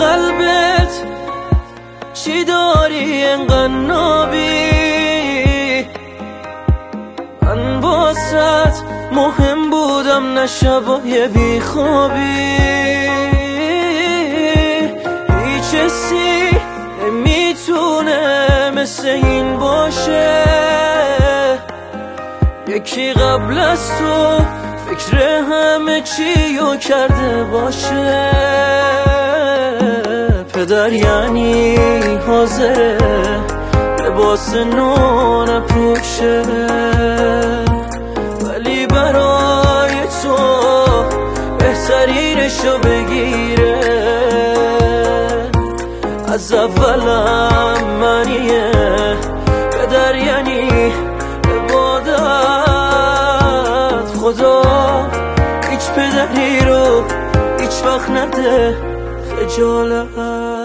قلبت چی داری انقدر نابی؟ من باست مهم بودم نه شبای بیخوابی. هیچ حسی نمیتونه مثل این باشه، یکی قبل از تو فکر همه چیو کرده باشه. پدر یعنی حاضره لباس نو نپوشه، ولی برای تو بهترینشو بگیره. از اولم منیه پدر یعنی عبادت. خدا هیچ پدری رو هیچ وقت نده خجالت.